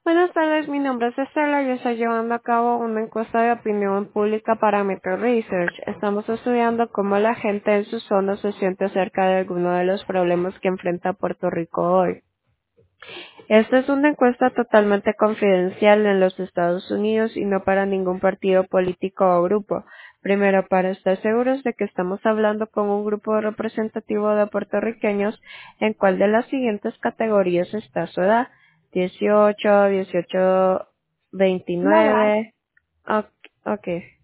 Buenas tardes, mi nombre es Estela y estoy llevando a cabo una encuesta de opinión pública para Metro Research. Estamos estudiando cómo la gente en su zona se siente acerca de alguno de los problemas que enfrenta Puerto Rico hoy. Esta es una encuesta totalmente confidencial en los Estados Unidos y no para ningún partido político o grupo. Primero, para estar seguros de que estamos hablando con un grupo representativo de puertorriqueños, ¿en cuál de las siguientes categorías está su edad? 18, 18, La edad. 29. Ok. Ok.